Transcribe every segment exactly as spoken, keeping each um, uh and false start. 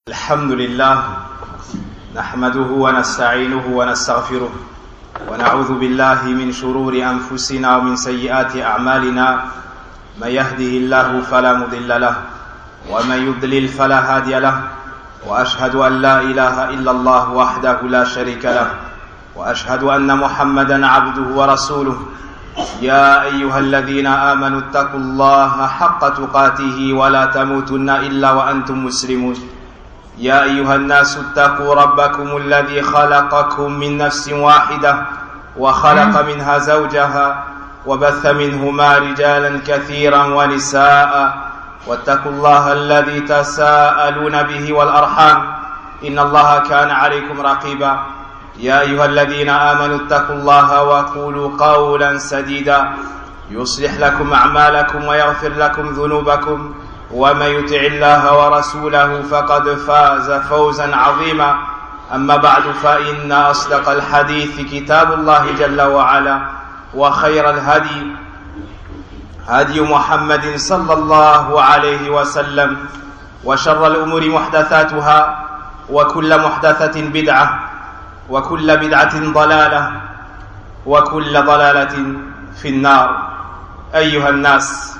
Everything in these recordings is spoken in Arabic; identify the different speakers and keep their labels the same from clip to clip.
Speaker 1: الحمد لله نحمده ونستعينه ونستغفره ونعوذ بالله من شرور أنفسنا ومن سيئات أعمالنا. من يهده الله فلا مضل له ومن يضلل فلا هادي له، وأشهد أن لا إله إلا الله وحده لا شريك له، وأشهد أن محمدا عبده ورسوله. يا أيها الذين آمنوا اتقوا الله حق تقاته ولا تموتن إلا وأنتم مسلمون. يا أيها الناس اتقوا ربكم الذي خلقكم من نفس واحدة وخلق منها زوجها وبث منهما رجالا كثيرا ونساء، واتقوا الله الذي تساءلون به والأرحام إن الله كان عليكم رقيبا. يا أيها الذين آمنوا اتقوا الله وقولوا قولا سديدا يصلح لكم أعمالكم ويغفر لكم ذنوبكم، ومن يطع الله ورسوله فقد فاز فوزا عظيما. أما بعد، فإن أصدق الحديث كتاب الله جل وعلا، وخير الهدي هدي محمد صلى الله عليه وسلم، وشر الأمور محدثاتها، وكل محدثة بدعة، وكل بدعة ضلالة، وكل ضلالة في النار. أيها الناس،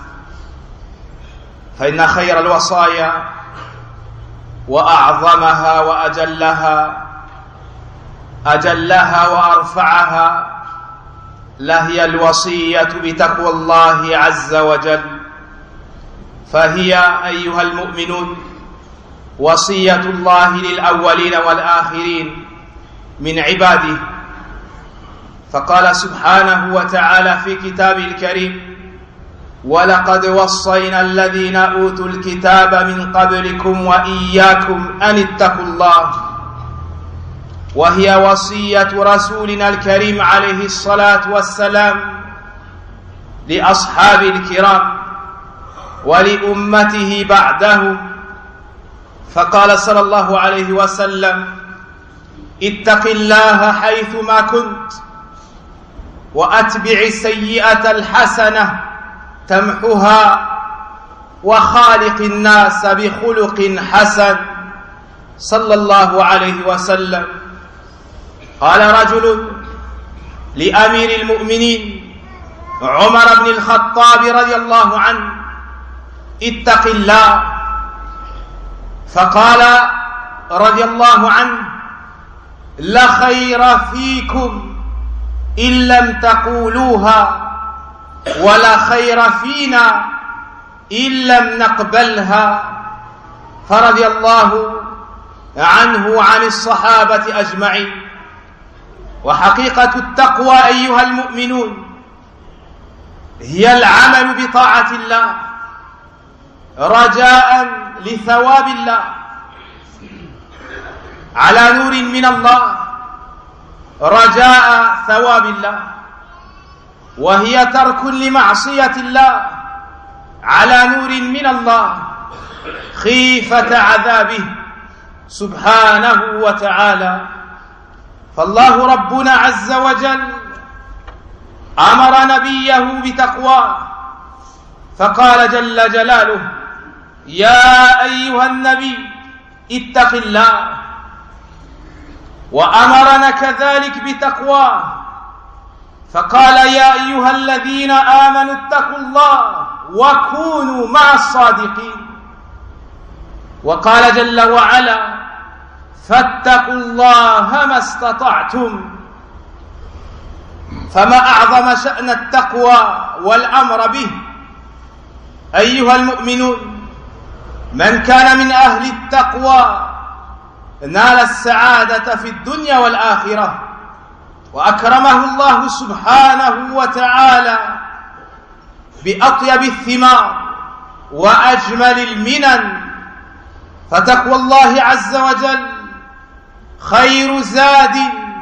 Speaker 1: فإن خير الوصايا وأعظمها وأجلها أجلها وأرفعها لهي الوصية بتقوى الله عز وجل. فهي أيها المؤمنون وصية الله للأولين والآخرين من عباده. فقال سبحانه وتعالى في كتابه الكريم: ولقد وصينا الذين أوتوا الكتاب من قبلكم وإياكم أن اتقوا الله. وهي وصية رسولنا الكريم عليه الصلاة والسلام لأصحاب الكرام ولأمته بعده. فقال صلى الله عليه وسلم: اتق الله حيثما كنت، وأتبع السيئة الحسنة تمحها، وخالق الناس بخلق حسن. صلى الله عليه وسلم. قال رجل لأمير المؤمنين عمر بن الخطاب رضي الله عنه: اتق الله. فقال رضي الله عنه: لا خير فيكم إن لم تقولوها، ولا خير فينا إن لم نقبلها. فرضي الله عنه وعن الصحابة أجمعين. وحقيقة التقوى أيها المؤمنون هي العمل بطاعة الله رجاء لثواب الله على نور من الله، رجاء ثواب الله. وهي ترك لمعصية الله على نور من الله، خيفة عذابه سبحانه وتعالى. فالله ربنا عز وجل أمر نبيه بتقواه، فقال جل جلاله: يا أيها النبي اتق الله. وأمرنا كذلك بتقواه، فقال: يا أيها الذين آمنوا اتقوا الله وكونوا مع الصادقين. وقال جل وعلا: فاتقوا الله ما استطعتم. فما أعظم شأن التقوى والأمر به أيها المؤمنون. من كان من أهل التقوى نال السعادة في الدنيا والآخرة، وأكرمه الله سبحانه وتعالى بأطيب الثمار وأجمل المنن. فتقوى الله عز وجل خير زاد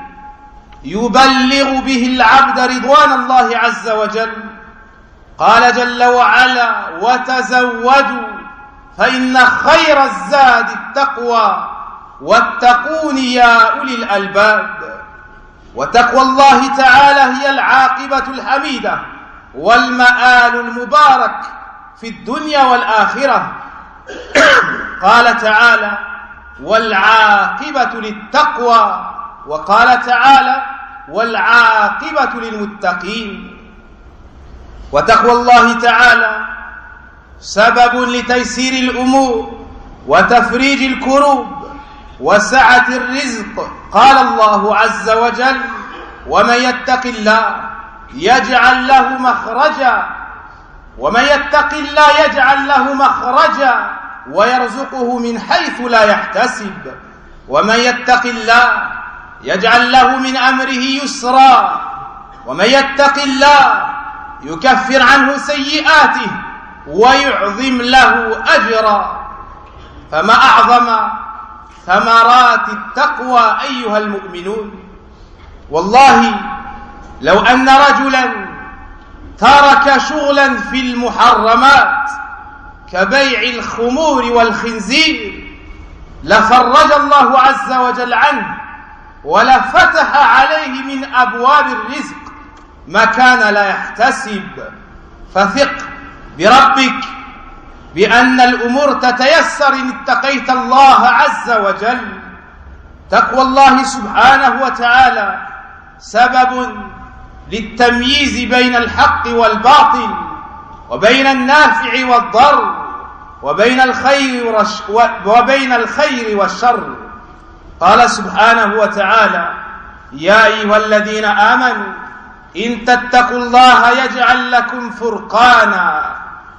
Speaker 1: يبلغ به العبد رضوان الله عز وجل. قال جل وعلا: وتزودوا فإن خير الزاد التقوى واتقون يا أولي الألباب. وتقوى الله تعالى هي العاقبة الحميدة والمآل المبارك في الدنيا والآخرة. قال تعالى: والعاقبة للتقوى. وقال تعالى: والعاقبة للمتقين. وتقوى الله تعالى سبب لتيسير الأمور وتفريج الكروب وسعة الرزق. قال الله عز وجل: ومن يتق الله يجعل له مخرجا ومن يتق الله يجعل له مخرجا ويرزقه من حيث لا يحتسب ومن يتق الله يجعل له من أمره يسرا ومن يتق الله يكفر عنه سيئاته ويعظم له أجرا. فما أعظم ثمرات التقوى أيها المؤمنون. والله لو أن رجلا ترك شغلا في المحرمات كبيع الخمور والخنزير لفرج الله عز وجل عنه ولفتح عليه من أبواب الرزق ما كان لا يحتسب. فثق بربك بأن الأمور تتيسر إن اتقيت الله عز وجل. تقوى الله سبحانه وتعالى سبب للتمييز بين الحق والباطل وبين النافع والضر وبين الخير وبين الخير والشر. قال سبحانه وتعالى: يا أيها الذين آمنوا إن تتقوا الله يجعل لكم فرقانا.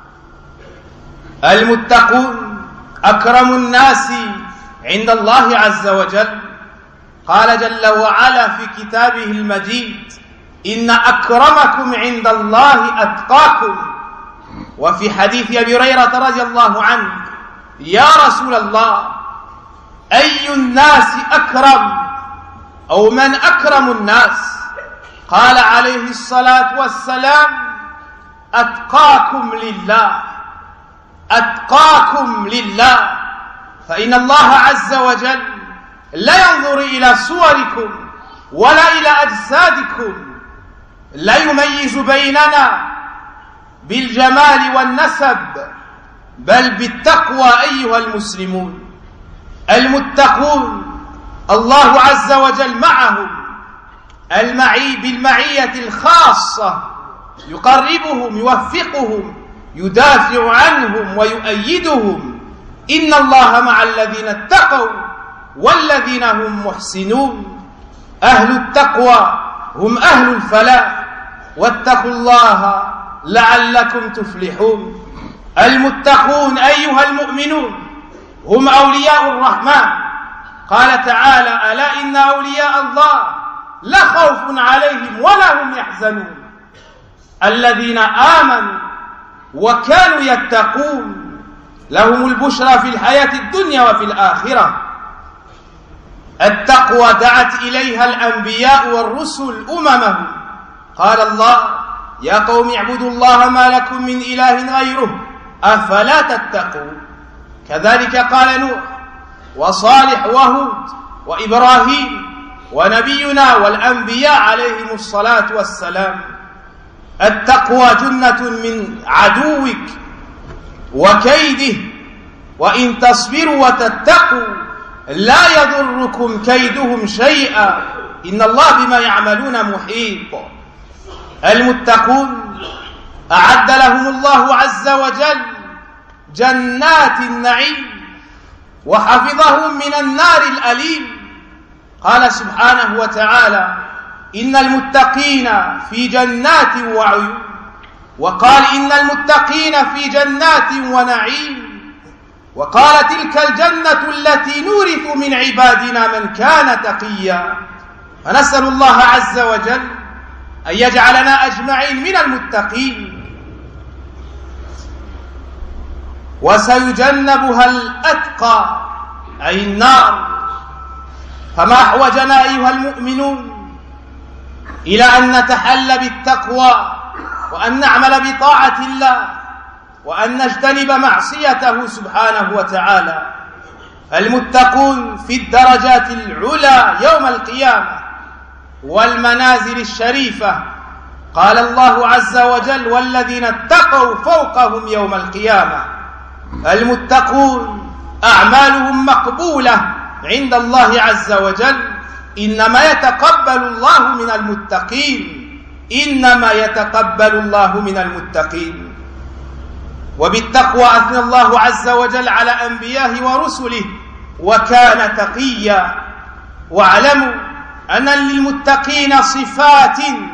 Speaker 1: المتقون أكرم الناس عند الله عز وجل. قال جل وعلا في كتابه المجيد: إن أكرمكم عند الله أتقاكم. وفي حديث أبي هريرة رضي الله عنه: يا رسول الله أي الناس أكرم أو من أكرم الناس؟ قال عليه الصلاة والسلام: أتقاكم لله أتقاكم لله. فإن الله عز وجل لا ينظر إلى صوركم ولا إلى أجسادكم، لا يميز بيننا بالجمال والنسب، بل بالتقوى أيها المسلمون. المتقون الله عز وجل معهم المعي بالمعية الخاصة، يقربهم يوفقهم يدافع عنهم ويؤيدهم. إن الله مع الذين اتقوا والذين هم محسنون. أهل التقوى هم أهل الفلاح، واتقوا الله لعلكم تفلحون. المتقون أيها المؤمنون هم أولياء الرحمن. قال تعالى: ألا إن أولياء الله لا خوف عليهم ولا هم يحزنون الذين آمنوا وكانوا يتقون لهم البشرى في الحياة الدنيا وفي الآخرة. التقوى دعت إليها الأنبياء والرسل أممهم. قال الله: يا قوم اعبدوا الله ما لكم من إله غيره أفلا تتقون. كذلك قال نوح وصالح وهود وإبراهيم ونبينا والأنبياء عليهم الصلاة والسلام. التقوى جنة من عدوك وكيده، وإن تصبروا وتتقوا لا يضركم كيدهم شيئا إن الله بما يعملون محيط. المتقون أعد لهم الله عز وجل جنات النعيم وحفظهم من النار الأليم. قال سبحانه وتعالى: إن المتقين في جنات وعيون. وقال: إن المتقين في جنات ونعيم. وقال: تلك الجنة التي نورث من عبادنا من كان تقيا. فنسأل الله عز وجل أن يجعلنا أجمعين من المتقين. وسيجنبها الأتقى أي النار. فما أحوجنا أيها المؤمنون إلى أن نتحلى بالتقوى وأن نعمل بطاعة الله وأن نجتنب معصيته سبحانه وتعالى. المتقون في الدرجات العلى يوم القيامة والمنازل الشريفة. قال الله عز وجل: والذين اتقوا فوقهم يوم القيامة. المتقون أعمالهم مقبولة عند الله عز وجل. إنما يتقبل الله من المتقين إنما يتقبل الله من المتقين. وبالتقوى أثنى الله عز وجل على أنبيائه ورسله وكان تقيا. واعلموا أن للمتقين صفات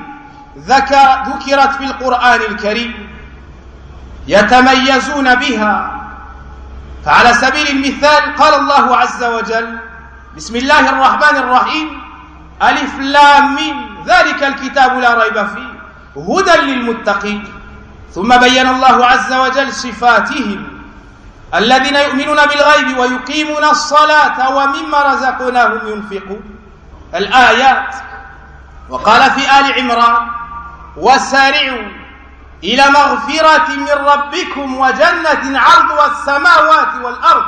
Speaker 1: ذكرت في القرآن الكريم يتميزون بها. فعلى سبيل المثال قال الله عز وجل: بسم الله الرحمن الرحيم ألف لام ميم ذلك الكتاب لا ريب فيه هدى للمتقين. ثم بين الله عز وجل صفاتهم: الذين يؤمنون بالغيب ويقيمون الصلاة ومما رزقناهم ينفقون. الآيات. وقال في آل عمران: وسارعوا إلى مغفرة من ربكم وجنة عرضها السماوات والأرض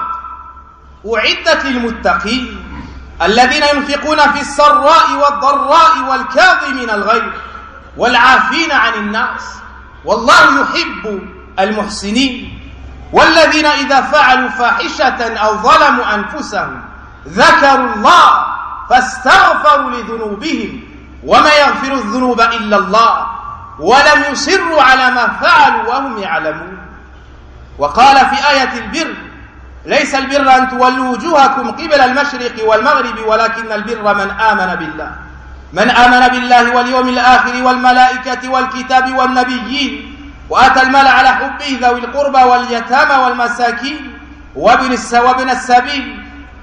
Speaker 1: أعدت للمتقين الذين ينفقون في السراء والضراء والكاظمين الغيظ والعافين عن الناس والله يحب المحسنين. والذين إذا فعلوا فاحشة أو ظلموا أنفسهم ذكروا الله فاستغفروا لذنوبهم وما يغفر الذنوب إلا الله ولم يصروا على ما فعلوا وهم يعلمون. وقال في آية البر: ليس البر أن تولوا وجوهكم قبل المشرق والمغرب ولكن البر من آمن بالله من آمن بالله واليوم الآخر والملائكة والكتاب والنبيين وآتى المال على حبه ذوي القربى واليتامى والمساكين وابن السبيل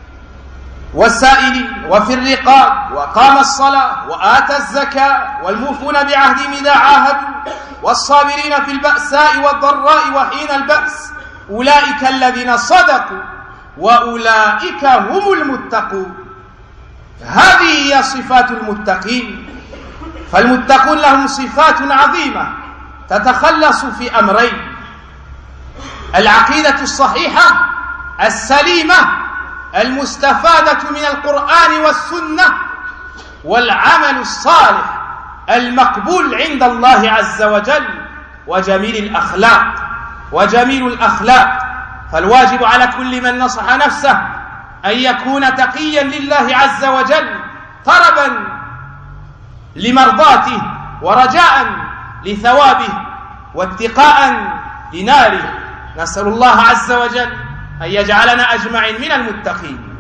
Speaker 1: والسائلين وفي الرقاب وقام الصلاة وآتى الزكاة والموفون بعهدهم إذا عاهدوا والصابرين في البأساء والضراء وحين البأس أولئك الذين صدقوا وأولئك هم المتقون. هذه هي صفات المتقين. فالمتقون لهم صفات عظيمة تتخلص في أمرين: العقيدة الصحيحة السليمة المستفادة من القرآن والسنة، والعمل الصالح المقبول عند الله عز وجل، وجميل الأخلاق وجميل الأخلاق. فالواجب على كل من نصح نفسه أن يكون تقيا لله عز وجل طلبا لمرضاته ورجاء لثوابه واتقاء لناره. نسأل الله عز وجل أن يجعلنا أجمعين من المتقين.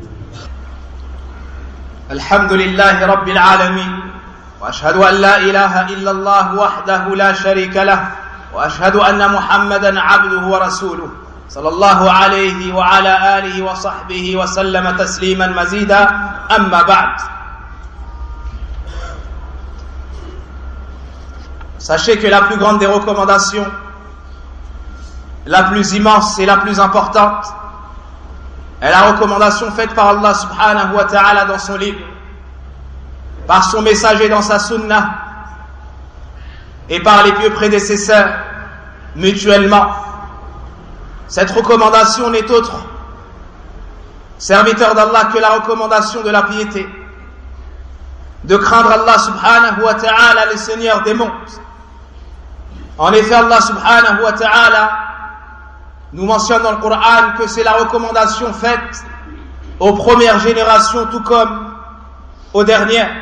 Speaker 1: الحمد لله رب العالمين، وأشهد أن لا إله إلا الله وحده لا شريك له، وأشهد أن محمدا عبده ورسوله صلى الله عليه وعلى آله وصحبه وسلم تسليما مزيدا. أما بعد. Sachez que la plus grande des recommandations, la plus immense et la plus importante, est la recommandation faite par Allah subhanahu wa ta'ala dans son livre, par son messager dans sa sunnah et par les pieux prédécesseurs mutuellement. Cette recommandation n'est autre, serviteur d'Allah, que la recommandation de la piété, de craindre Allah subhanahu wa ta'ala, le Seigneur des mondes. En effet, Allah subhanahu wa ta'ala nous mentionne dans le Coran que c'est la recommandation faite aux premières générations tout comme aux dernières.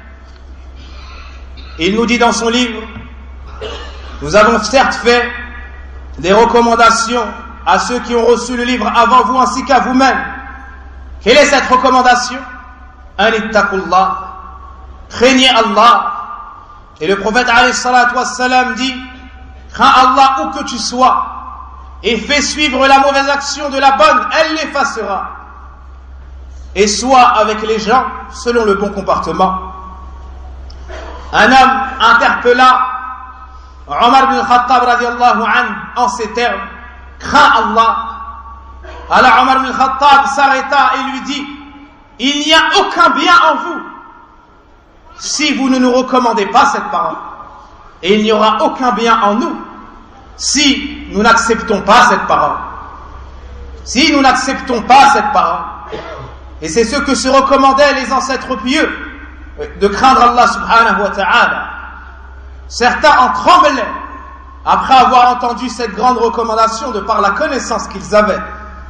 Speaker 1: Il nous dit dans son livre: nous avons certes fait des recommandations à ceux qui ont reçu le livre avant vous ainsi qu'à vous-même. Quelle est cette recommandation? An ittaqullah, craignez Allah. Et le prophète alayhi salatu wassalam dit: crains Allah où que tu sois et fais suivre la mauvaise action de la bonne, elle l'effacera. Et sois avec les gens selon le bon comportement. Un homme interpella Omar ibn Khattab radiallahu anhu en ces termes: crains Allah. Alors Omar ibn Khattab s'arrêta et lui dit: il n'y a aucun bien en vous si vous ne nous recommandez pas cette parole, et il n'y aura aucun bien en nous si nous n'acceptons pas cette parole. Si nous n'acceptons pas cette parole. Et c'est ce que se recommandaient les ancêtres pieux, de craindre Allah subhanahu wa ta'ala. Certains en tremblaient après avoir entendu cette grande recommandation de par la connaissance qu'ils avaient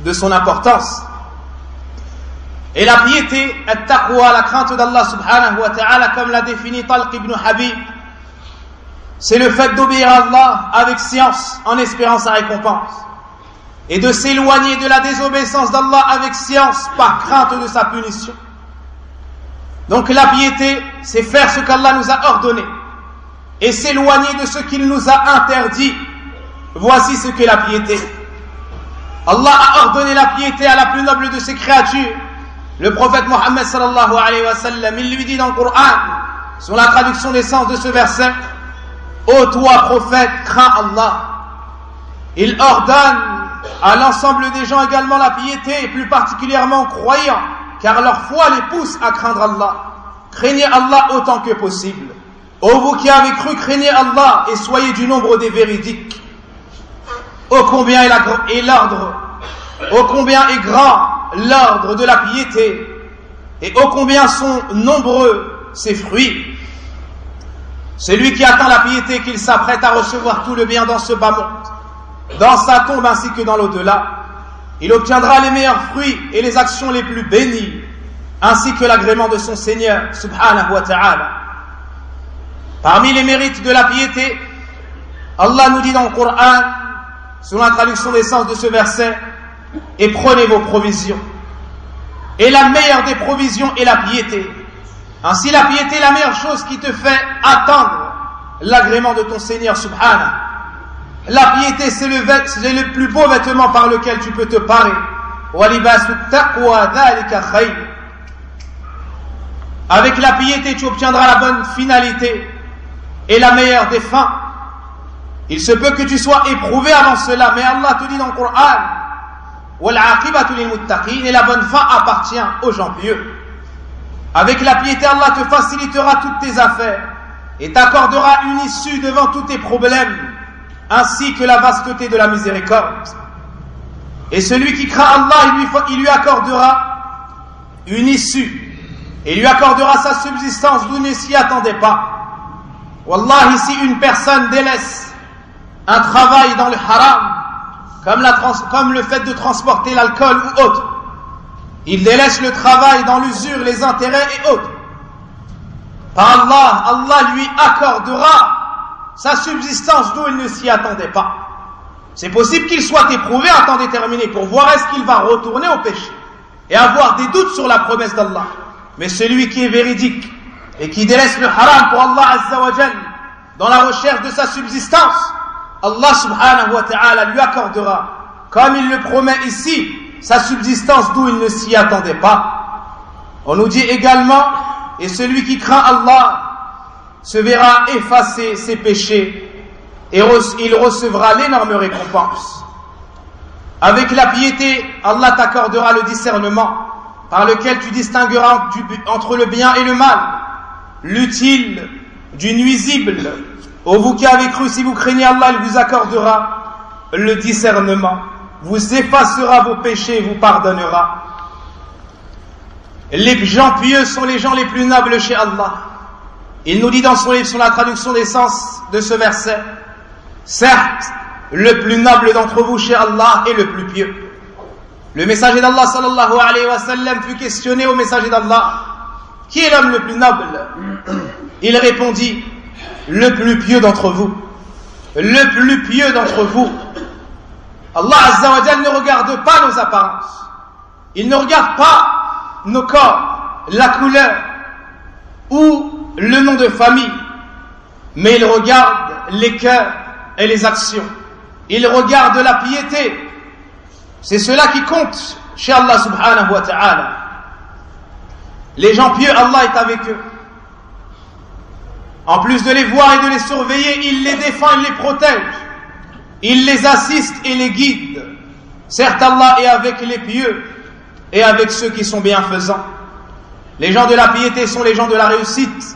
Speaker 1: de son importance. Et la piété, at-taqwa, la crainte d'Allah subhanahu wa ta'ala, comme l'a défini Talq ibn Habib, c'est le fait d'obéir à Allah avec science, en espérant sa récompense, et de s'éloigner de la désobéissance d'Allah avec science, par crainte de sa punition. Donc la piété, c'est faire ce qu'Allah nous a ordonné, et s'éloigner de ce qu'il nous a interdit. Voici ce qu'est la piété. Allah a ordonné la piété à la plus noble de ses créatures, le prophète Mohammed sallallahu alayhi wa sallam. Il lui dit dans le Coran, sur la traduction des sens de ce verset: ô toi prophète, crains Allah. Il ordonne à l'ensemble des gens également la piété, et plus particulièrement aux croyants, car leur foi les pousse à craindre Allah. Craignez Allah autant que possible. Ô vous qui avez cru, craignez Allah et soyez du nombre des véridiques. Ô combien est l'ordre, ô combien est grand l'ordre de la piété, et ô combien sont nombreux ses fruits. Celui qui atteint la piété, qu'il s'apprête à recevoir tout le bien dans ce bas monde, dans sa tombe ainsi que dans l'au-delà, il obtiendra les meilleurs fruits et les actions les plus bénies, ainsi que l'agrément de son Seigneur subhanahu wa ta'ala. Parmi les mérites de la piété, Allah nous dit dans le Coran, selon la traduction des sens de ce verset: et prenez vos provisions. Et la meilleure des provisions est la piété. Ainsi, la piété est la meilleure chose qui te fait attendre l'agrément de ton Seigneur subhanahu. La piété, c'est le, vêt, c'est le plus beau vêtement par lequel tu peux te parer. Avec la piété, tu obtiendras la bonne finalité et la meilleure des fins. Il se peut que tu sois éprouvé avant cela, mais Allah te dit dans le Coran: et la bonne fin appartient aux gens pieux. Avec la piété, Allah te facilitera toutes tes affaires et t'accordera une issue devant tous tes problèmes, ainsi que la vasteté de la miséricorde. Et celui qui craint Allah, il lui, il lui accordera une issue et lui accordera sa subsistance d'où il ne s'y attendait pas. Wallahi, si une personne délaisse un travail dans le haram, comme, la trans, comme le fait de transporter l'alcool ou autre, il délaisse le travail dans l'usure, les intérêts et autres, par Allah, Allah lui accordera sa subsistance d'où il ne s'y attendait pas. C'est possible qu'il soit éprouvé à temps déterminé pour voir est-ce qu'il va retourner au péché et avoir des doutes sur la promesse d'Allah. Mais celui qui est véridique et qui délaisse le haram pour Allah Azza wa Jal dans la recherche de sa subsistance, Allah subhanahu wa ta'ala lui accordera, comme il le promet ici, sa subsistance d'où il ne s'y attendait pas. On nous dit également: et celui qui craint Allah se verra effacer ses péchés et il recevra l'énorme récompense. Avec la piété, Allah t'accordera le discernement par lequel tu distingueras entre le bien et le mal, l'utile du nuisible. Ô vous qui avez cru, si vous craignez Allah, il vous accordera le discernement, vous effacera vos péchés et vous pardonnera. Les gens pieux sont les gens les plus nobles chez Allah. Il nous dit dans son livre sur la traduction des sens de ce verset: certes, le plus noble d'entre vous chez Allah est le plus pieux. Le messager d'Allah sallallahu alayhi wa sallam fut questionné au messager d'Allah: qui est l'homme le plus noble? Il répondit: le plus pieux d'entre vous. Le plus pieux d'entre vous. Allah Azza wa Jal ne regarde pas nos apparences. Il ne regarde pas nos corps, la couleur ou le nom de famille, mais il regarde les cœurs et les actions. Il regarde la piété. C'est cela qui compte chez Allah subhanahu wa ta'ala. Les gens pieux, Allah est avec eux. En plus de les voir et de les surveiller, il les défend, il les protège. Il les assiste et les guide. Certes, Allah est avec les pieux et avec ceux qui sont bienfaisants. Les gens de la piété sont les gens de la réussite.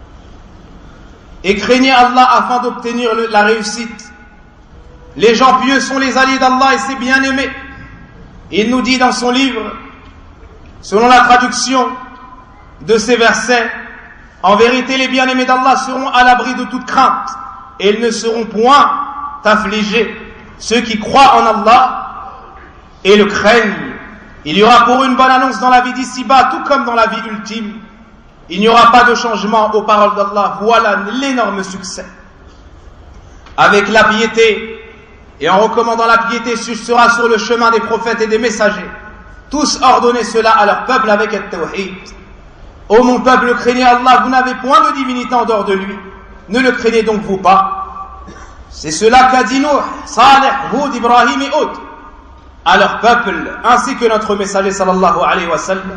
Speaker 1: Et craignez Allah afin d'obtenir la réussite. Les gens pieux sont les alliés d'Allah et ses bien-aimés. Il nous dit dans son livre, selon la traduction de ces versets: en vérité, les bien-aimés d'Allah seront à l'abri de toute crainte et ils ne seront point affligés. Ceux qui croient en Allah et le craignent. Il y aura pour une bonne annonce dans la vie d'ici-bas, tout comme dans la vie ultime. Il n'y aura pas de changement aux paroles d'Allah. Voilà l'énorme succès. Avec la piété, et en recommandant la piété, ce sera sur le chemin des prophètes et des messagers. Tous ordonnaient cela à leur peuple avec le tawhid. Ô mon peuple, craignez Allah, vous n'avez point de divinité en dehors de lui. Ne le craignez donc vous pas. C'est cela qu'a dit Nuh, Salih, Hud, Ibrahim et autres à leur peuple, ainsi que notre messager sallallahu alayhi wa sallam.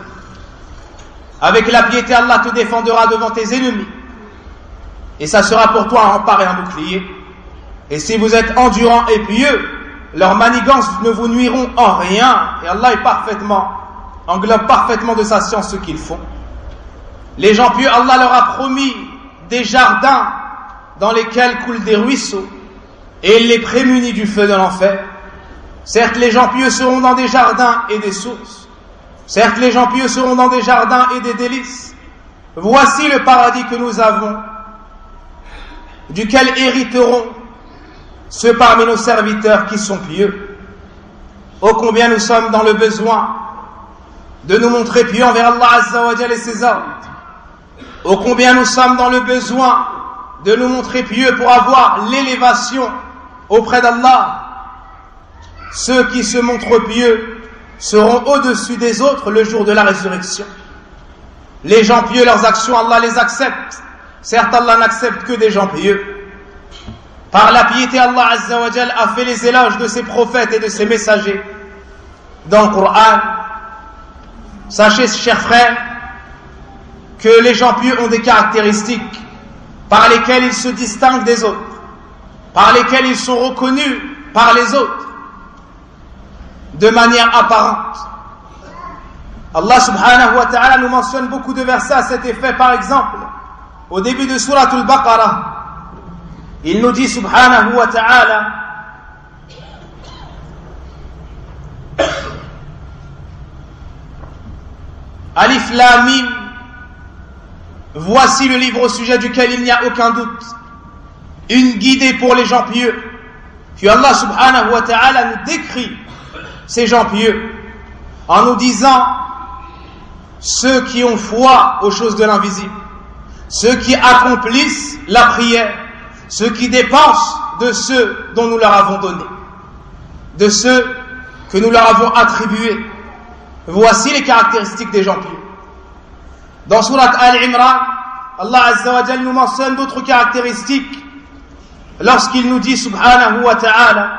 Speaker 1: Avec la piété, Allah te défendra devant tes ennemis. Et ça sera pour toi un rempart et un bouclier. Et si vous êtes endurants et pieux, leurs manigances ne vous nuiront en rien. Et Allah est parfaitement, englobe parfaitement de sa science ce qu'ils font. Les gens pieux, Allah leur a promis des jardins dans lesquels coulent des ruisseaux. Et il les prémunit du feu de l'enfer. Certes, les gens pieux seront dans des jardins et des sources. Certes, les gens pieux seront dans des jardins et des délices. Voici le paradis que nous avons, duquel hériteront ceux parmi nos serviteurs qui sont pieux. Ô combien nous sommes dans le besoin de nous montrer pieux envers Allah Azza wa Jalla et ses ordres. Ô combien nous sommes dans le besoin de nous montrer pieux pour avoir l'élévation auprès d'Allah. Ceux qui se montrent pieux seront au-dessus des autres le jour de la résurrection. Les gens pieux, leurs actions, Allah les accepte. Certes, Allah n'accepte que des gens pieux. Par la piété, Allah Azza wa Jal a fait les éloges de ses prophètes et de ses messagers dans le Coran. Sachez, chers frères, que les gens pieux ont des caractéristiques par lesquelles ils se distinguent des autres, par lesquelles ils sont reconnus par les autres de manière apparente. Allah subhanahu wa ta'ala nous mentionne beaucoup de versets à cet effet. Par exemple, au début de Surat al-Baqarah, il nous dit subhanahu wa ta'ala: Alif Lam Mim, voici le livre au sujet duquel il n'y a aucun doute, une guidée pour les gens pieux. Puis Allah subhanahu wa ta'ala nous décrit ces gens pieux en nous disant: ceux qui ont foi aux choses de l'invisible, ceux qui accomplissent la prière, ceux qui dépensent de ceux dont nous leur avons donné, de ceux que nous leur avons attribués. Voici les caractéristiques des gens pieux. Dans Surat Al-Imran, Allah Azza wa Jal nous mentionne d'autres caractéristiques lorsqu'il nous dit subhanahu wa ta'ala: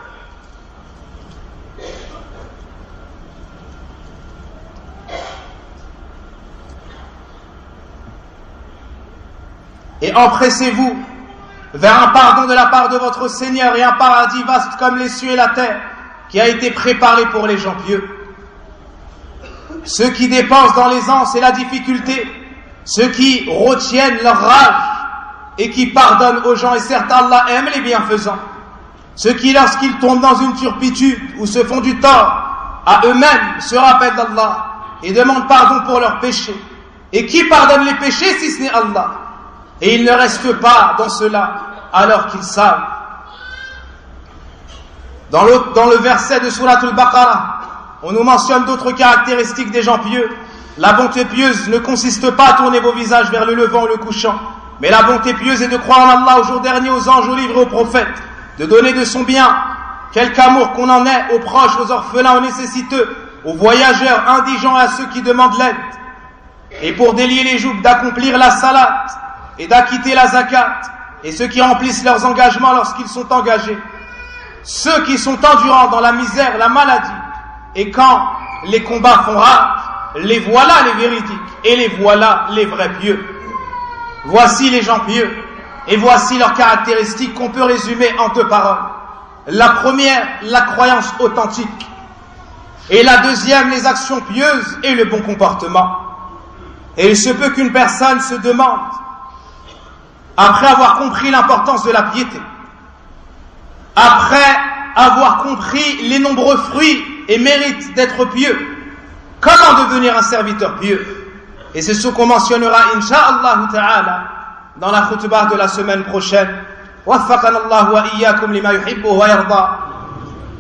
Speaker 1: et empressez-vous vers un pardon de la part de votre Seigneur et un paradis vaste comme les cieux et la terre qui a été préparé pour les gens pieux. Ceux qui dépensent dans l'aisance et la difficulté, ceux qui retiennent leur rage et qui pardonnent aux gens, et certes Allah aime les bienfaisants. Ceux qui, lorsqu'ils tombent dans une turpitude ou se font du tort à eux-mêmes, se rappellent d'Allah et demandent pardon pour leurs péchés. Et qui pardonne les péchés si ce n'est Allah? Et ils ne restent pas dans cela alors qu'ils savent. Dans le, dans le verset de Surat al-Baqarah, on nous mentionne d'autres caractéristiques des gens pieux. La bonté pieuse ne consiste pas à tourner vos visages vers le levant ou le couchant, mais la bonté pieuse est de croire en Allah, au jour dernier, aux anges, aux livres et aux prophètes, de donner de son bien, quelque amour qu'on en ait, aux proches, aux orphelins, aux nécessiteux, aux voyageurs, indigents et à ceux qui demandent l'aide. Et pour délier les jougs, d'accomplir la salat et d'acquitter la zakat, et ceux qui remplissent leurs engagements lorsqu'ils sont engagés. Ceux qui sont endurants dans la misère, la maladie, et quand les combats font rage, les voilà les véridiques, et les voilà les vrais pieux. Voici les gens pieux, et voici leurs caractéristiques qu'on peut résumer en deux paroles. La première, la croyance authentique, et la deuxième, les actions pieuses et le bon comportement. Et il se peut qu'une personne se demande, après avoir compris l'importance de la piété, après avoir compris les nombreux fruits et mérites d'être pieux, comment devenir un serviteur pieux? Et c'est ce qu'on mentionnera insha'Allah ta'ala dans la khutbah de la semaine prochaine. Waffaqana Allah wa iyyakum lima yuhibbu wa yarda.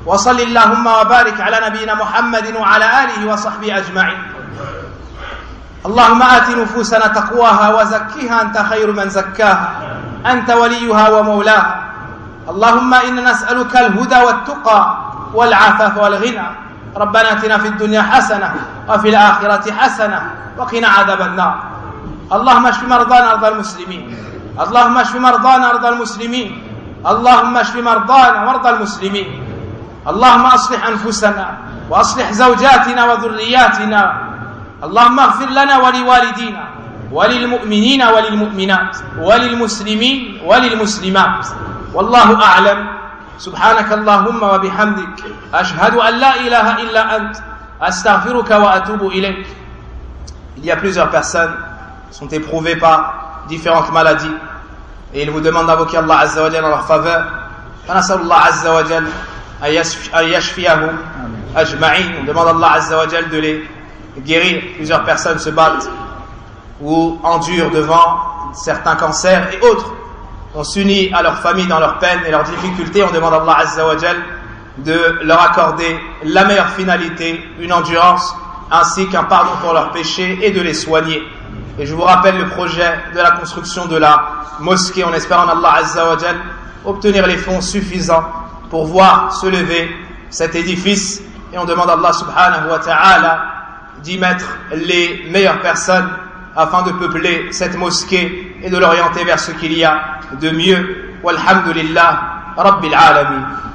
Speaker 1: وصل اللهم وبارك على نبينا محمد وعلى آله وصحبه أجمعين. اللهم آت نفوسنا تقواها وزكها أنت خير من زكاها أنت وليها ومولاها. اللهم إنا نسألك الهدى والتقى والعفاف والغنى. ربنا آتنا في الدنيا حسنة وفي الآخرة حسنة وقنا عذاب النار. اللهم اشف مرضانا مرضى المسلمين. اللهم اشف مرضانا مرضى المسلمين. اللهم اشف مرضانا مرضى المسلمين. اللهم أصلح أنفسنا وأصلح زوجاتنا وذرياتنا. اللهم اغفر لنا ولوالدينا وللمؤمنين وللمؤمنات وللمسلمين وللمسلمات. والله أعلم. سبحانك اللهم وبحمدك أشهد أن لا إله إلا أنت أستغفرك وأتوب إليك. Il y a plusieurs personnes qui sont éprouvées par différentes maladies et ils vous demandent d'invoquer Allah Azza wa Jal en leur faveur. فنسأل الله عز وجل أن يشفيهم أجمعين. On demande à Allah Azza wa Jal de les guérir. Plusieurs personnes se battent ou endurent devant certains cancers et autres. On s'unit à leur famille dans leurs peines et leurs difficultés. On demande à Allah Azza wa Jal de leur accorder la meilleure finalité, une endurance, ainsi qu'un pardon pour leurs péchés et de les soigner. Et je vous rappelle le projet de la construction de la mosquée, en espérant en Allah Azza wa Jal obtenir les fonds suffisants pour voir se lever cet édifice. Et on demande à Allah subhanahu wa ta'ala d'y mettre les meilleures personnes afin de peupler cette mosquée et de l'orienter vers ce qu'il y a de mieux. Walhamdulillah Rabbil Alamin.